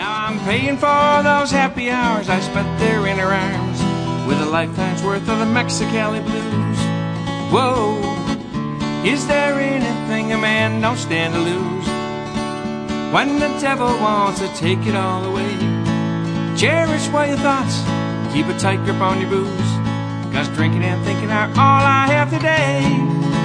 Now I'm paying for those happy hours I spent there in her arms, with a lifetime's worth of the Mexicali blues. Whoa, is there anything a man don't stand to lose when the devil wants to take it all away? Cherish what your thoughts, keep a tight grip on your booze, 'cause drinking and thinking are all I have today.